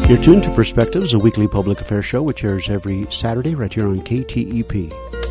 You're tuned to Perspectives, a weekly public affairs show which airs every Saturday right here on KTEP.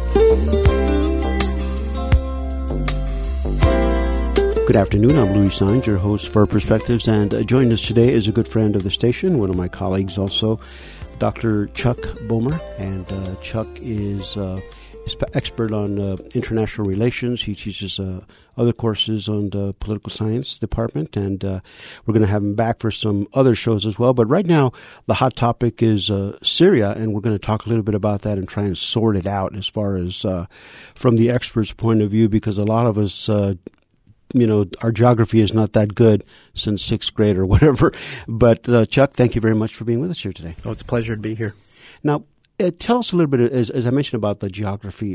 Good afternoon. I'm Louis Saenz, your host for Perspectives, and joining us today is a good friend of the station, one of my colleagues also, Dr. Chuck Boehmer. And Chuck is expert on international relations. He teaches other courses on the political science department, and we're going to have him back for some other shows as well. But right now, the hot topic is Syria, and we're going to talk a little bit about that and try and sort it out as far as from the expert's point of view, because a lot of us our geography is not that good since sixth grade or whatever. But Chuck, thank you very much for being with us here today. Oh, it's a pleasure to be here. Now, tell us a little bit, as I mentioned, about the geography.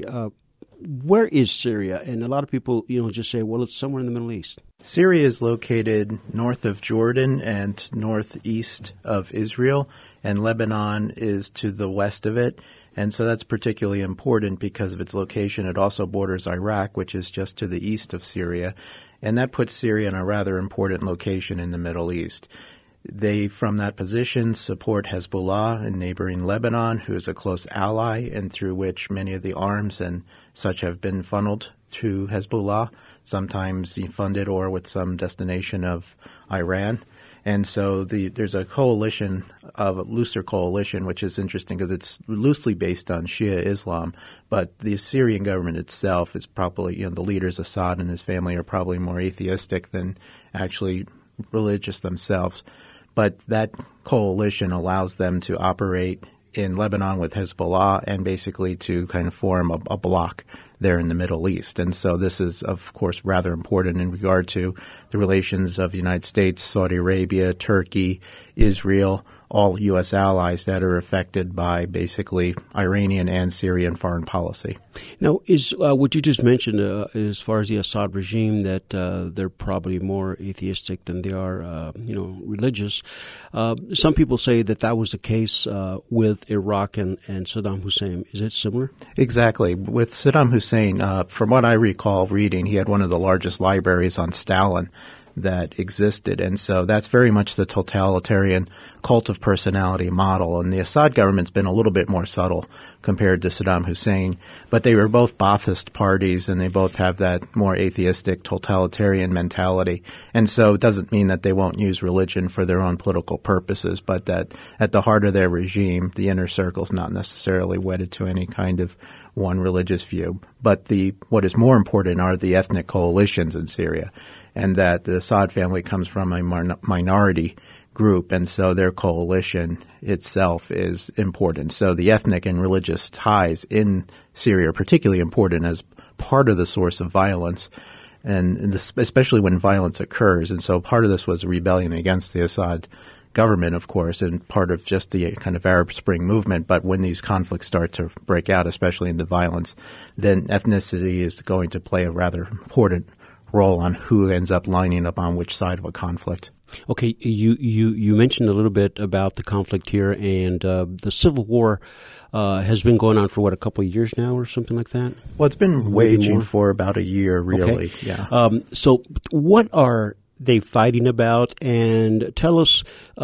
Where is Syria? And a lot of people, just say, well, it's somewhere in the Middle East. Syria is located north of Jordan and northeast of Israel, and Lebanon is to the west of it. And so that's particularly important because of its location. It also borders Iraq, which is just to the east of Syria. And that puts Syria in a rather important location in the Middle East. They, from that position, support Hezbollah in neighboring Lebanon, who is a close ally and through which many of the arms and such have been funneled to Hezbollah, sometimes funded or with some destination of Iran. And so there's a coalition, a looser coalition, which is interesting because it's loosely based on Shia Islam. But the Syrian government itself is probably, the leaders, Assad and his family, are probably more atheistic than actually religious themselves. But that coalition allows them to operate in Lebanon with Hezbollah and basically to kind of form a bloc there in the Middle East. And so this is, of course, rather important in regard to the relations of the United States, Saudi Arabia, Turkey, Israel, all U.S. allies that are affected by basically Iranian and Syrian foreign policy. Now, is what you just mentioned as far as the Assad regime, that they're probably more atheistic than they are, religious. Some people say that was the case with Iraq and Saddam Hussein. Is it similar? Exactly. With Saddam Hussein, from what I recall reading, he had one of the largest libraries on Stalin that existed. And so that's very much the totalitarian cult of personality model. And the Assad government's been a little bit more subtle compared to Saddam Hussein. But they were both Ba'athist parties, and they both have that more atheistic totalitarian mentality. And so it doesn't mean that they won't use religion for their own political purposes, but that at the heart of their regime, the inner circle's not necessarily wedded to any kind of one religious view. But what is more important are the ethnic coalitions in Syria, and that the Assad family comes from a minority group, and so their coalition itself is important. So the ethnic and religious ties in Syria are particularly important as part of the source of violence, and especially when violence occurs. And so part of this was a rebellion against the Assad government, of course, and part of just the kind of Arab Spring movement. But when these conflicts start to break out, especially into violence, then ethnicity is going to play a rather important role on who ends up lining up on which side of a conflict. Okay, you mentioned a little bit about the conflict here, and the civil war has been going on for, a couple of years now or something like that? Well, it's been waging for about a year, really. Okay. Yeah. So what are they fighting about? And tell us,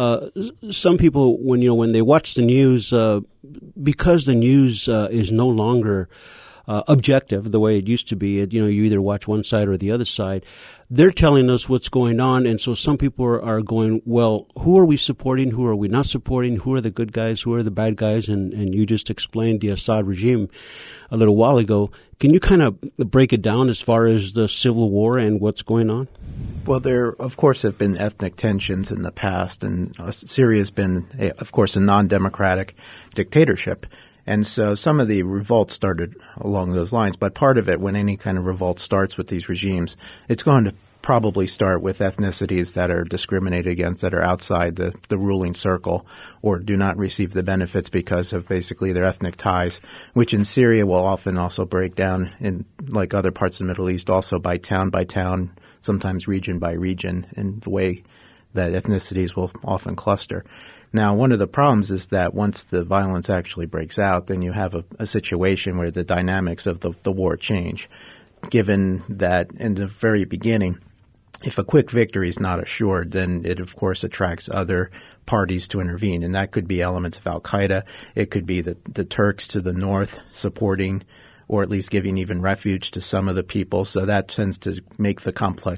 some people, when they watch the news, because the news is no longer objective the way it used to be. You either watch one side or the other side. They're telling us what's going on, and so some people are going, well, who are we supporting? Who are we not supporting? Who are the good guys? Who are the bad guys? And you just explained the Assad regime a little while ago. Can you kind of break it down as far as the civil war and what's going on? Well, there, of course, have been ethnic tensions in the past, and Syria has been, of course, a non-democratic dictatorship. And so some of the revolts started along those lines. But part of it, when any kind of revolt starts with these regimes, it's going to probably start with ethnicities that are discriminated against, that are outside the ruling circle, or do not receive the benefits because of basically their ethnic ties, which in Syria will often also break down in, like other parts of the Middle East, also by town, sometimes region by region, in the way that ethnicities will often cluster. Now, one of the problems is that once the violence actually breaks out, then you have a situation where the dynamics of the war change, given that in the very beginning, if a quick victory is not assured, then it, of course, attracts other parties to intervene, and that could be elements of al-Qaeda. It could be the Turks to the north supporting or at least giving even refuge to some of the people. So that tends to make the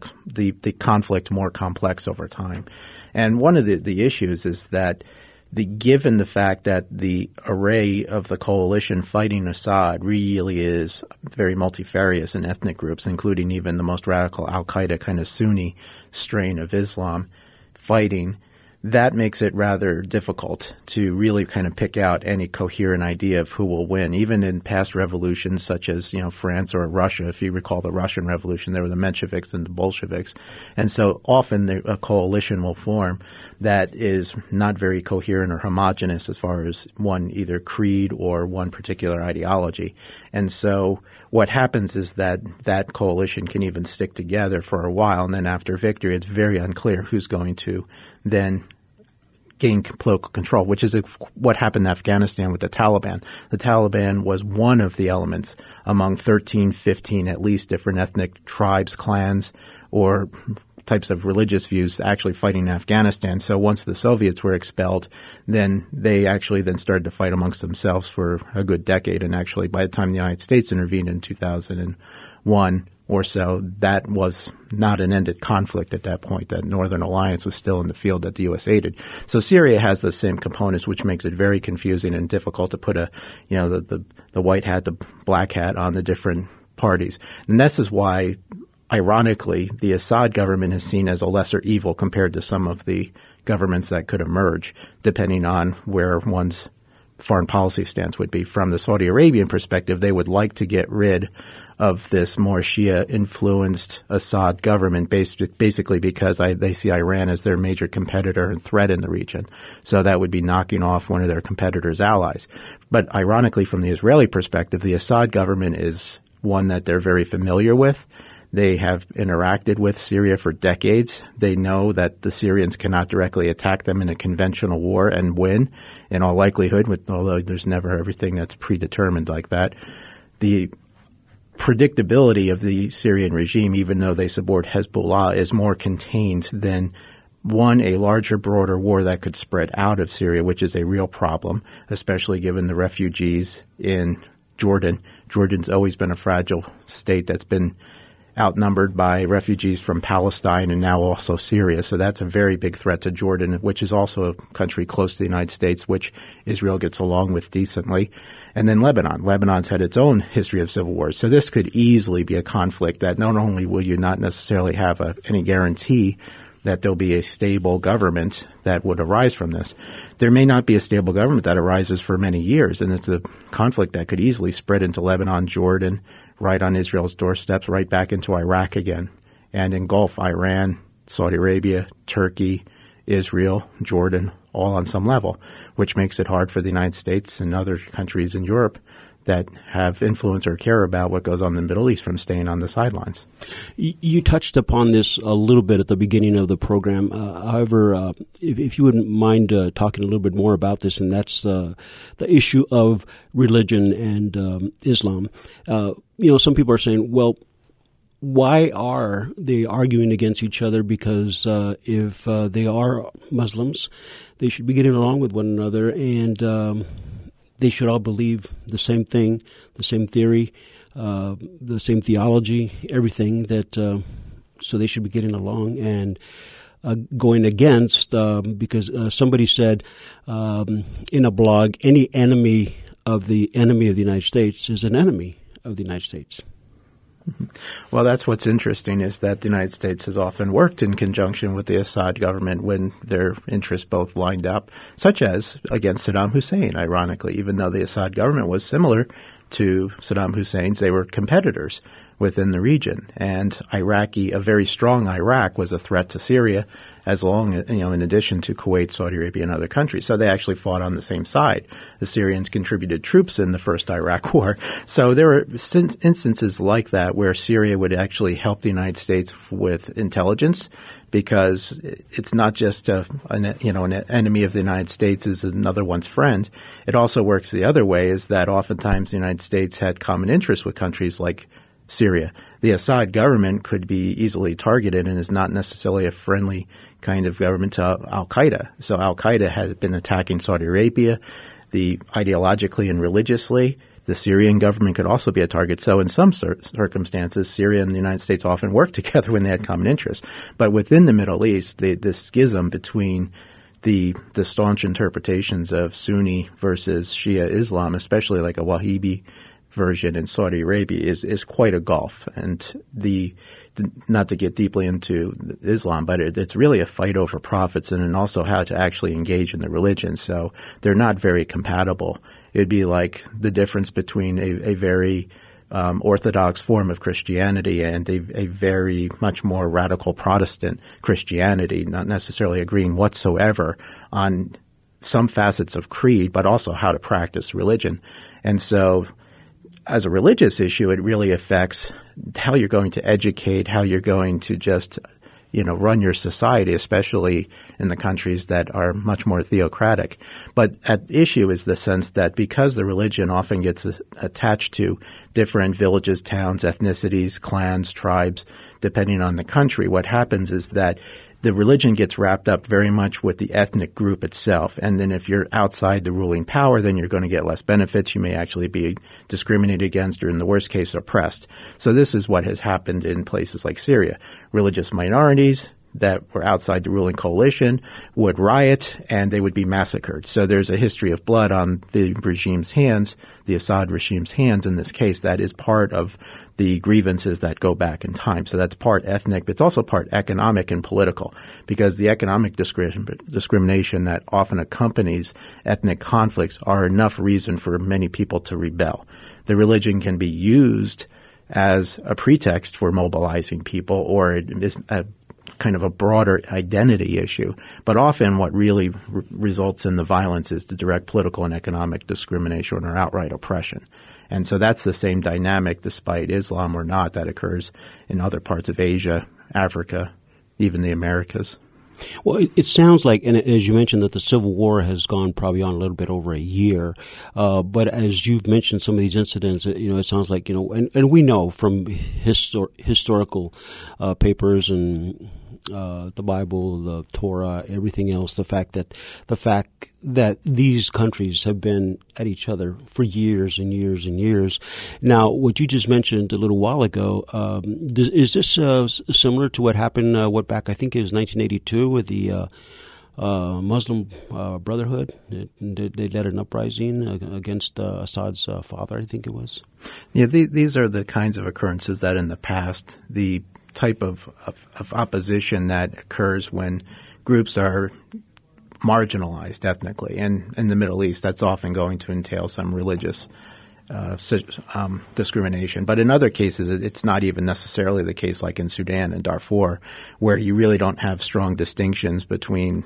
conflict more complex over time. And one of the issues is that given the fact that the array of the coalition fighting Assad really is very multifarious in ethnic groups, including even the most radical al-Qaeda kind of Sunni strain of Islam fighting, that makes it rather difficult to really kind of pick out any coherent idea of who will win. Even in past revolutions such as, France or Russia, if you recall the Russian Revolution, there were the Mensheviks and the Bolsheviks. And so often a coalition will form that is not very coherent or homogenous as far as one either creed or one particular ideology. And so what happens is that coalition can even stick together for a while, and then after victory, it's very unclear who's going to then gain political control, which is what happened in Afghanistan with the Taliban. The Taliban was one of the elements among 13, 15 at least different ethnic tribes, clans, or types of religious views actually fighting in Afghanistan. So once the Soviets were expelled, then they actually then started to fight amongst themselves for a good decade. And actually by the time the United States intervened in 2001 or so, that was not an ended conflict at that point. That Northern Alliance was still in the field that the U.S. aided. So Syria has the same components, which makes it very confusing and difficult to put the white hat, the black hat on the different parties. And this is why, ironically, the Assad government is seen as a lesser evil compared to some of the governments that could emerge, depending on where one's foreign policy stance would be. From the Saudi Arabian perspective, they would like to get rid of this more Shia-influenced Assad government, basically because they see Iran as their major competitor and threat in the region. So that would be knocking off one of their competitors' allies. But ironically, from the Israeli perspective, the Assad government is one that they're very familiar with. They have interacted with Syria for decades. They know that the Syrians cannot directly attack them in a conventional war and win, in all likelihood, although there's never everything that's predetermined like that. The predictability of the Syrian regime, even though they support Hezbollah, is more contained than a larger, broader war that could spread out of Syria, which is a real problem, especially given the refugees in Jordan. Jordan's always been a fragile state that's been outnumbered by refugees from Palestine and now also Syria. So that's a very big threat to Jordan, which is also a country close to the United States, which Israel gets along with decently. And then Lebanon. Lebanon's had its own history of civil wars. So this could easily be a conflict that not only will you not necessarily have any guarantee that there'll be a stable government that would arise from this. There may not be a stable government that arises for many years, and it's a conflict that could easily spread into Lebanon, Jordan, right on Israel's doorsteps, right back into Iraq again, and engulf Iran, Saudi Arabia, Turkey, Israel, Jordan, all on some level, which makes it hard for the United States and other countries in Europe that have influence or care about what goes on in the Middle East from staying on the sidelines. You touched upon this a little bit at the beginning of the program. However, if you wouldn't mind talking a little bit more about this, and that's the issue of religion and Islam. Some people are saying, well, why are they arguing against each other? Because if they are Muslims, they should be getting along with one another, and they should all believe the same thing, the same theory, the same theology, everything that. So they should be getting along and going against, because somebody said in a blog, any enemy of the United States is an enemy of the United States. Well, that's what's interesting is that the United States has often worked in conjunction with the Assad government when their interests both lined up, such as against Saddam Hussein, ironically. Even though the Assad government was similar to Saddam Hussein's, they were competitors within the region. And a very strong Iraq was a threat to Syria, as long as, in addition to Kuwait, Saudi Arabia, and other countries. So they actually fought on the same side. The Syrians contributed troops in the first Iraq war. So there are instances like that where Syria would actually help the United States with intelligence, because it's not just an enemy of the United States is another one's friend. It also works the other way, is that oftentimes the United States had common interests with countries like Syria. The Assad government could be easily targeted and is not necessarily a friendly kind of government to al-Qaeda. So al-Qaeda has been attacking Saudi Arabia, ideologically and religiously. The Syrian government could also be a target. So in some circumstances, Syria and the United States often work together when they had common interests. But within the Middle East, the schism between the staunch interpretations of Sunni versus Shia Islam, especially like a Wahhabi version in Saudi Arabia, is quite a gulf. And not to get deeply into Islam, but it's really a fight over profits and also how to actually engage in the religion. So they're not very compatible. It'd be like the difference between a very orthodox form of Christianity and a very much more radical Protestant Christianity, not necessarily agreeing whatsoever on some facets of creed, but also how to practice religion. And so as a religious issue, it really affects how you're going to educate, how you're going to just run your society, especially in the countries that are much more theocratic. But at issue is the sense that because the religion often gets attached to different villages, towns, ethnicities, clans, tribes, depending on the country, what happens is that the religion gets wrapped up very much with the ethnic group itself. And then if you're outside the ruling power, then you're going to get less benefits. You may actually be discriminated against or, in the worst case, oppressed. So this is what has happened in places like Syria. Religious minorities that were outside the ruling coalition would riot and they would be massacred. So there's a history of blood on the regime's hands, the Assad regime's hands in this case. That is part of the grievances that go back in time. So that's part ethnic, but it's also part economic and political, because the economic discrimination that often accompanies ethnic conflicts are enough reason for many people to rebel. The religion can be used as a pretext for mobilizing people, or it is a kind of a broader identity issue. But often what really results in the violence is the direct political and economic discrimination or outright oppression. And so that's the same dynamic, despite Islam or not, that occurs in other parts of Asia, Africa, even the Americas. Well, it sounds like, and as you mentioned, that the Civil War has gone probably on a little bit over a year. But as you've mentioned some of these incidents, it sounds like, and we know from historical papers and the Bible, the Torah, everything else, the fact that these countries have been at each other for years and years and years. Now, what you just mentioned a little while ago, is this similar to what happened, back, I think it was 1982 with the Muslim Brotherhood? They led an uprising against Assad's father, I think it was. Yeah, these are the kinds of occurrences that in the past, the type of opposition that occurs when groups are marginalized ethnically. And in the Middle East, that's often going to entail some religious discrimination. But in other cases, it's not even necessarily the case, like in Sudan and Darfur, where you really don't have strong distinctions between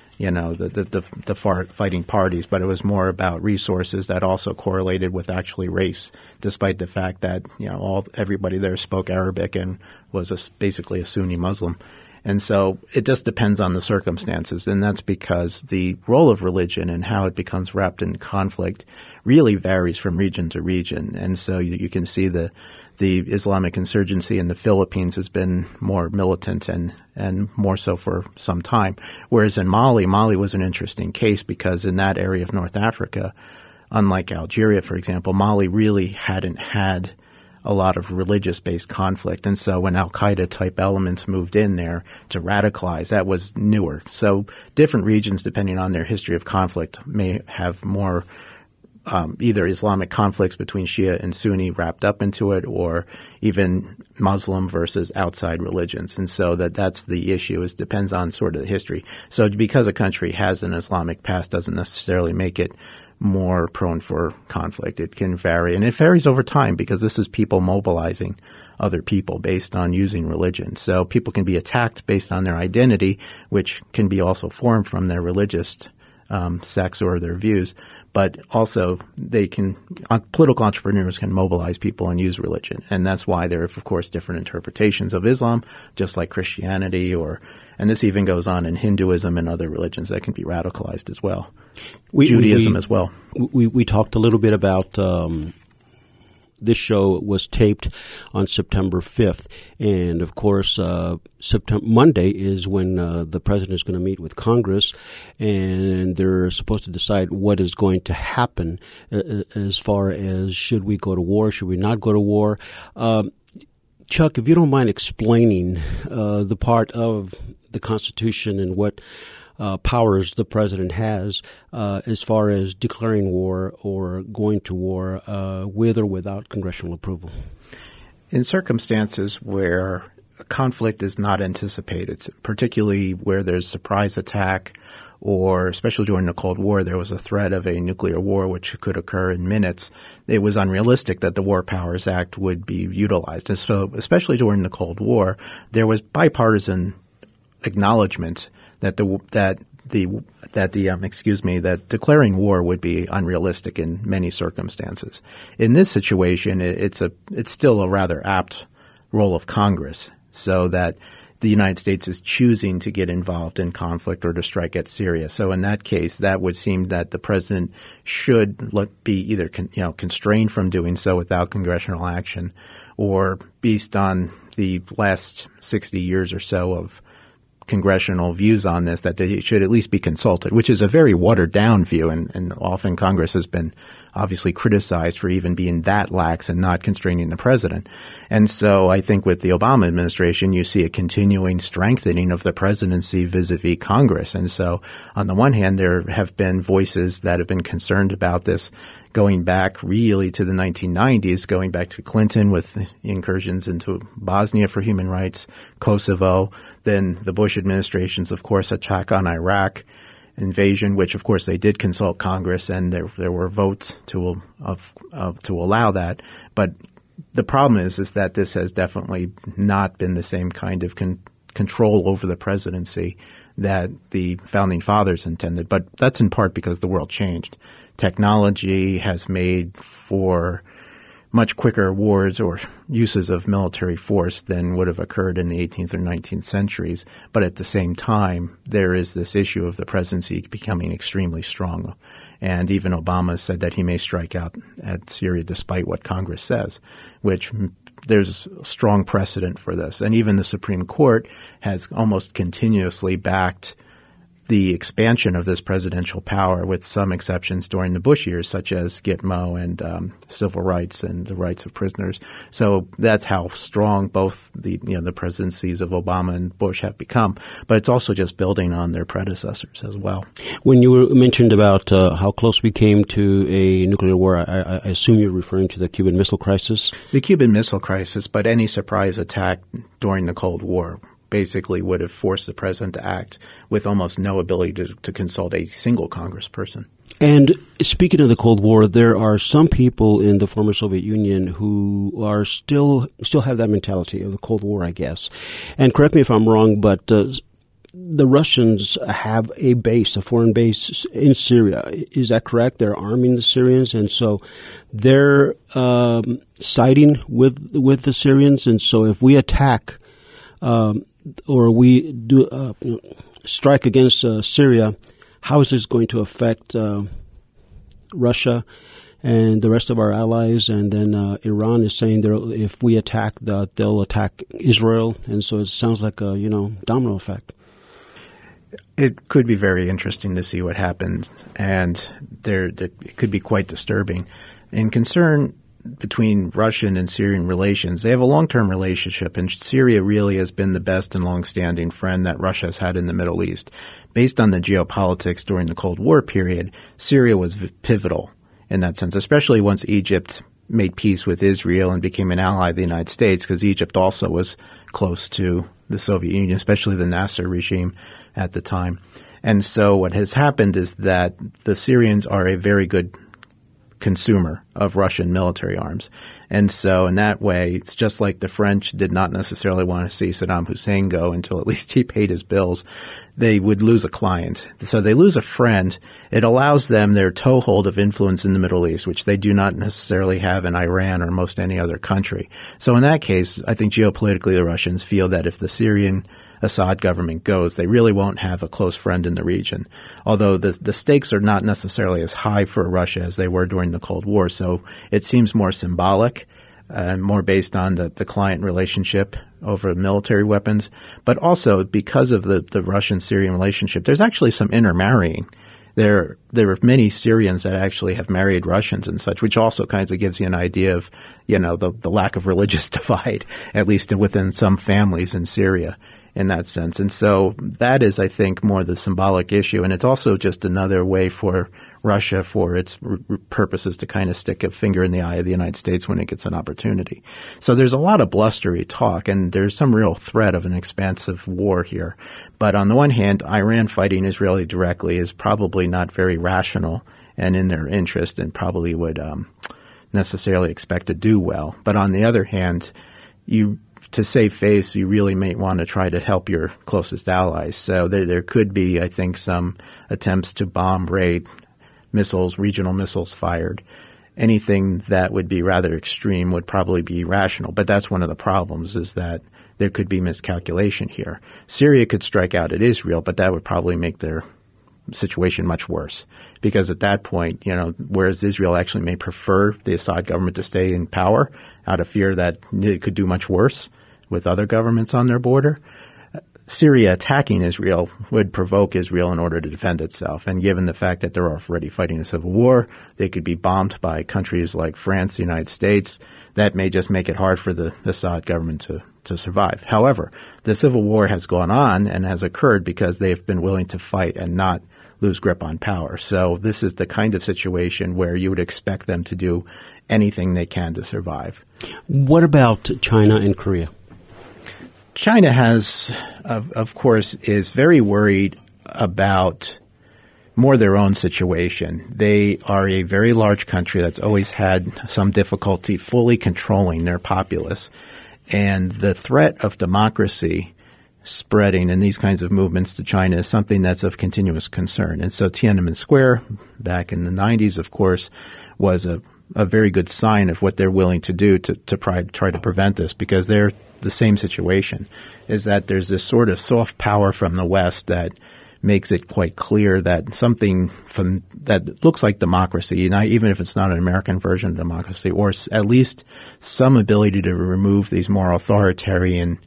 the fighting parties, but it was more about resources that also correlated with actually race, despite the fact that everybody there spoke Arabic and was basically a Sunni Muslim. And so it just depends on the circumstances, and that's because the role of religion and how it becomes wrapped in conflict really varies from region to region. And so you can see the Islamic insurgency in the Philippines has been more militant and more so for some time. Whereas in Mali was an interesting case because in that area of North Africa, unlike Algeria, for example, Mali really hadn't had a lot of religious-based conflict. And so when al-Qaeda-type elements moved in there to radicalize, that was newer. So different regions, depending on their history of conflict, may have more either Islamic conflicts between Shia and Sunni wrapped up into it, or even Muslim versus outside religions. And so that's the issue, is depends on sort of the history. So because a country has an Islamic past doesn't necessarily make it more prone for conflict. It can vary, and it varies over time because this is people mobilizing other people based on using religion. So people can be attacked based on their identity, which can be also formed from their religious sects or their views. But also political entrepreneurs can mobilize people and use religion. And that's why there are, of course, different interpretations of Islam, just like Christianity, and this even goes on in Hinduism and other religions that can be radicalized as well. Judaism as well. We talked a little bit about this show was taped on September 5th. And, of course, Monday is when the president is going to meet with Congress, and they're supposed to decide what is going to happen as far as should we go to war, should we not go to war. Chuck, if you don't mind explaining the part of the Constitution and what powers the president has as far as declaring war or going to war with or without congressional approval. In circumstances where a conflict is not anticipated, particularly where there's surprise attack, or especially during the Cold War, there was a threat of a nuclear war which could occur in minutes. It was unrealistic that the War Powers Act would be utilized. And so, especially during the Cold War, there was bipartisan acknowledgement that declaring war would be unrealistic in many circumstances. In this situation, it's still a rather apt role of Congress, so that the United States is choosing to get involved in conflict or to strike at Syria. So in that case, that would seem that the president should be either constrained from doing so without congressional action, or based on the last 60 years or so of congressional views on this, that they should at least be consulted, which is a very watered-down view, and often Congress has been obviously criticized for even being that lax and not constraining the president. And so I think with the Obama administration, you see a continuing strengthening of the presidency vis-a-vis Congress. And so on the one hand, there have been voices that have been concerned about this going back really to the 1990s, going back to Clinton with incursions into Bosnia for human rights, Kosovo, then the Bush administration's, of course, attack on Iraq, invasion, which, of course, they did consult Congress, and there were votes to allow that. But the problem is that this has definitely not been the same kind of control over the presidency that the founding fathers intended. But that's in part because the world changed. Technology has made for much quicker wars or uses of military force than would have occurred in the 18th or 19th centuries. But at the same time, there is this issue of the presidency becoming extremely strong. And even Obama said that he may strike out at Syria despite what Congress says, which there's strong precedent for this. And even the Supreme Court has almost continuously backed the expansion of this presidential power, with some exceptions during the Bush years, such as Gitmo and civil rights and the rights of prisoners. So that's how strong both the presidencies of Obama and Bush have become. But it's also just building on their predecessors as well. When you mentioned about how close we came to a nuclear war, I assume you're referring to the Cuban Missile Crisis? The Cuban Missile Crisis, but any surprise attack during the Cold War basically would have forced the president to act with almost no ability to consult a single congressperson. And speaking of the Cold War, there are some people in the former Soviet Union who are still have that mentality of the Cold War, I guess. And correct me if I'm wrong, but the Russians have a foreign base in Syria. Is that correct? They're arming the Syrians, and so they're siding with the Syrians. And so if we attack or we do strike against Syria, how is this going to affect Russia and the rest of our allies? And then Iran is saying if we attack, they'll attack Israel, and so it sounds like a domino effect. It could be very interesting to see what happens, and it could be quite disturbing. In concern between Russian and Syrian relations, they have a long-term relationship, and Syria really has been the best and long-standing friend that Russia has had in the Middle East. Based on the geopolitics during the Cold War period, Syria was pivotal in that sense, especially once Egypt made peace with Israel and became an ally of the United States, because Egypt also was close to the Soviet Union, especially the Nasser regime at the time. And so what has happened is that the Syrians are a very good consumer of Russian military arms. And so in that way, it's just like the French did not necessarily want to see Saddam Hussein go until at least he paid his bills. They would lose a client. So they lose a friend. It allows them their toehold of influence in the Middle East, which they do not necessarily have in Iran or most any other country. So in that case, I think geopolitically the Russians feel that if the Syrian Assad government goes, they really won't have a close friend in the region. Although the stakes are not necessarily as high for Russia as they were during the Cold War, so it seems more symbolic and more based on the client relationship over military weapons. But also because of the Russian-Syrian relationship, there's actually some intermarrying. There are many Syrians that actually have married Russians and such, which also kind of gives you an idea of, the lack of religious divide, at least within some families in Syria in that sense. And so that is, I think, more the symbolic issue. And it's also just another way for Russia, for its purposes, to kind of stick a finger in the eye of the United States when it gets an opportunity. So there's a lot of blustery talk, and there's some real threat of an expansive war here. But on the one hand, Iran fighting Israel directly is probably not very rational and in their interest, and probably would necessarily expect to do well. But on the other hand, to save face, you really may want to try to help your closest allies. So there could be, I think, some attempts to bomb, raid, missiles, regional missiles fired. Anything that would be rather extreme would probably be rational. But that's one of the problems, is that there could be miscalculation here. Syria could strike out at Israel, but that would probably make their situation much worse. Because at that point, whereas Israel actually may prefer the Assad government to stay in power out of fear that it could do much worse with other governments on their border, Syria attacking Israel would provoke Israel in order to defend itself. And given the fact that they're already fighting a civil war, they could be bombed by countries like France, the United States. That may just make it hard for the Assad government to survive. However, the civil war has gone on and has occurred because they've been willing to fight and not lose grip on power. So this is the kind of situation where you would expect them to do anything they can to survive. What about China and Korea? China has, of course, is very worried about more their own situation. They are a very large country that's always had some difficulty fully controlling their populace. And the threat of democracy spreading in these kinds of movements to China is something that's of continuous concern. And so Tiananmen Square, back in the 90s, of course, was a very good sign of what they're willing to do to try to prevent this, because they're the same situation, is that there's this sort of soft power from the West that makes it quite clear that something that looks like democracy, even if it's not an American version of democracy, or at least some ability to remove these more authoritarian,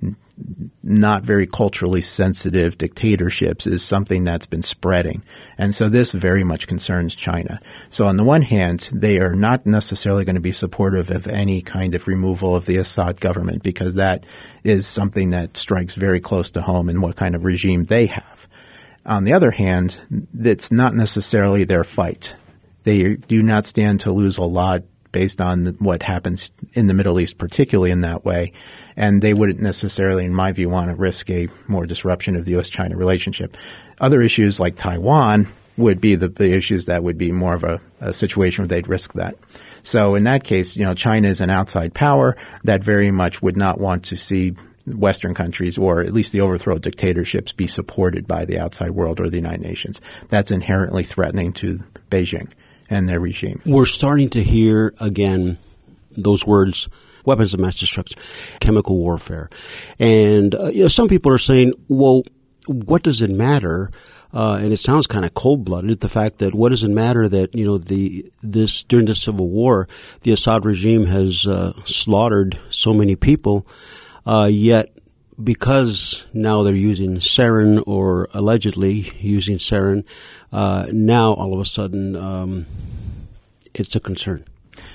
not very culturally sensitive dictatorships, is something that's been spreading. And so this very much concerns China. So on the one hand, they are not necessarily going to be supportive of any kind of removal of the Assad government, because that is something that strikes very close to home in what kind of regime they have. On the other hand, it's not necessarily their fight. They do not stand to lose a lot based on what happens in the Middle East, particularly in that way. And they wouldn't necessarily, in my view, want to risk a more disruption of the U.S.-China relationship. Other issues like Taiwan would be the issues that would be more of a situation where they'd risk that. So in that case, China is an outside power that very much would not want to see Western countries, or at least the overthrow of dictatorships, be supported by the outside world or the United Nations. That's inherently threatening to Beijing and their regime. We're starting to hear, again, those words, weapons of mass destruction, chemical warfare. And some people are saying, well, what does it matter? And it sounds kind of cold-blooded, the fact that what does it matter that, during the Civil War, the Assad regime has slaughtered so many people, yet because now they're using sarin, or allegedly using sarin, now all of a sudden it's a concern.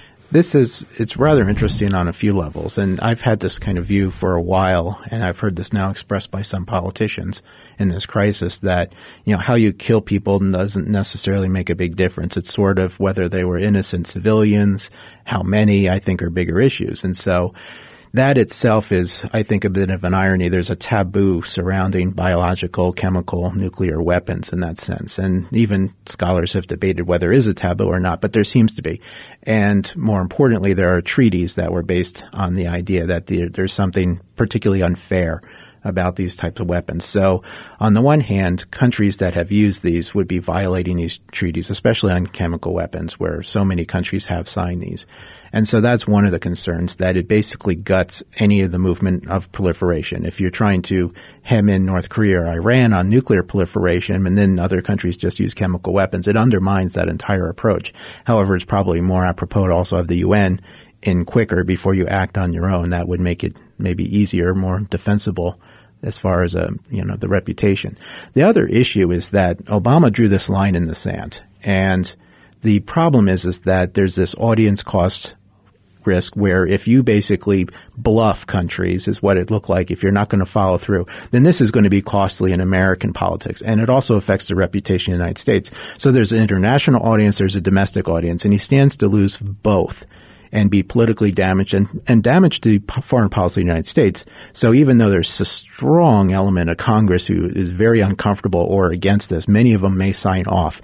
It's rather interesting on a few levels, and I've had this kind of view for a while, and I've heard this now expressed by some politicians in this crisis, that, how you kill people doesn't necessarily make a big difference. It's sort of whether they were innocent civilians, how many, I think, are bigger issues. And so that itself is, I think, a bit of an irony. There's a taboo surrounding biological, chemical, nuclear weapons in that sense. And even scholars have debated whether it is a taboo or not, but there seems to be. And more importantly, there are treaties that were based on the idea that there's something particularly unfair about these types of weapons. So on the one hand, countries that have used these would be violating these treaties, especially on chemical weapons, where so many countries have signed these. And so that's one of the concerns, that it basically guts any of the movement of proliferation. If you're trying to hem in North Korea or Iran on nuclear proliferation and then other countries just use chemical weapons, it undermines that entire approach. However, it's probably more apropos to also have the UN in quicker before you act on your own. That would make it maybe easier, more defensible as far as the reputation. The other issue is that Obama drew this line in the sand, and the problem is that there's this audience cost risk where if you basically bluff countries, is what it looked like, if you're not going to follow through, then this is going to be costly in American politics. And it also affects the reputation of the United States. So there's an international audience, there's a domestic audience, and he stands to lose both and be politically damaged and damage to foreign policy of the United States. So even though there's a strong element of Congress who is very uncomfortable or against this, many of them may sign off,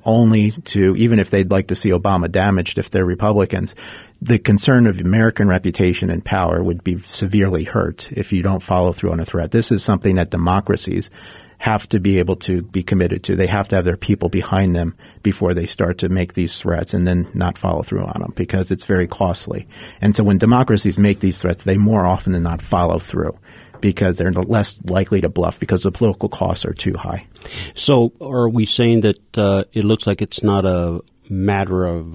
even if they'd like to see Obama damaged if they're Republicans. The concern of American reputation and power would be severely hurt if you don't follow through on a threat. This is something that democracies have to be able to be committed to. They have to have their people behind them before they start to make these threats and then not follow through on them, because it's very costly. And so when democracies make these threats, they more often than not follow through because they're less likely to bluff because the political costs are too high. So are we saying that it looks like it's not a matter of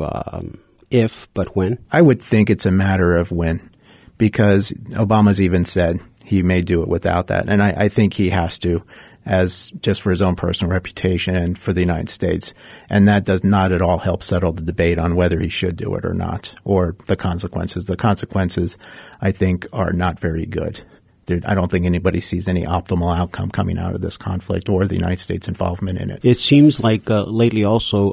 if, but when? I would think it's a matter of when, because Obama's even said he may do it without that. And I think he has to, as just for his own personal reputation and for the United States. And that does not at all help settle the debate on whether he should do it or not, or the consequences. The consequences, I think, are not very good. I don't think anybody sees any optimal outcome coming out of this conflict or the United States' involvement in it. It seems like lately also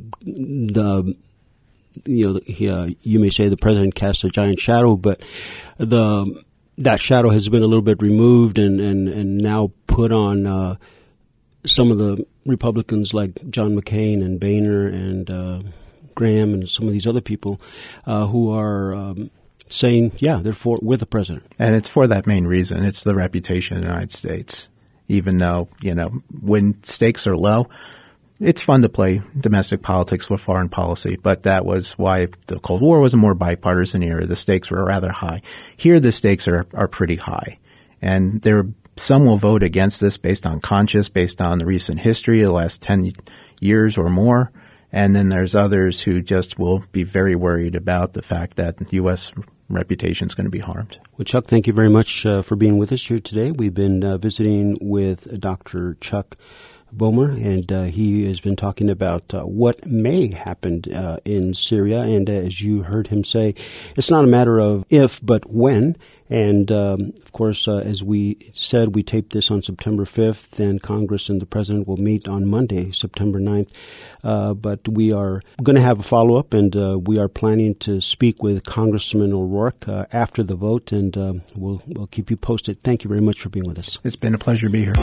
you may say the president casts a giant shadow, but that shadow has been a little bit removed and now put on some of the Republicans like John McCain and Boehner and Graham and some of these other people who are saying, yeah, we're the president. And it's for that main reason. It's the reputation of the United States. Even though, when stakes are low, it's fun to play domestic politics with foreign policy, but that was why the Cold War was a more bipartisan era. The stakes were rather high. Here, the stakes are pretty high. And some will vote against this based on conscience, based on the recent history of the last 10 years or more. And then there's others who just will be very worried about the fact that the U.S. reputation is going to be harmed. Well, Chuck, thank you very much for being with us here today. We've been visiting with Dr. Chuck Boehmer, and he has been talking about what may happen in Syria. And as you heard him say, it's not a matter of if, but when. And, of course, as we said, we taped this on September 5th, and Congress and the President will meet on Monday, September 9th. But we are going to have a follow-up, and we are planning to speak with Congressman O'Rourke after the vote, and we'll keep you posted. Thank you very much for being with us. It's been a pleasure to be here.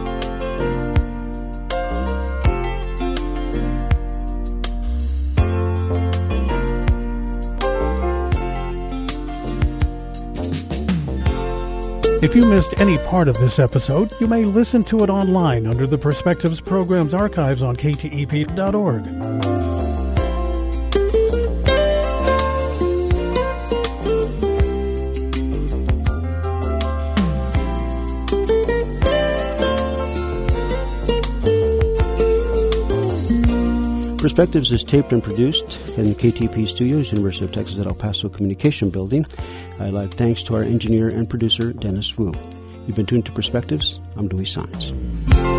If you missed any part of this episode, you may listen to it online under the Perspectives Programs archives on ktep.org. Perspectives is taped and produced in the KTP studios, University of Texas at El Paso Communication Building. I'd like thanks to our engineer and producer, Dennis Wu. You've been tuned to Perspectives. I'm Louis Saenz.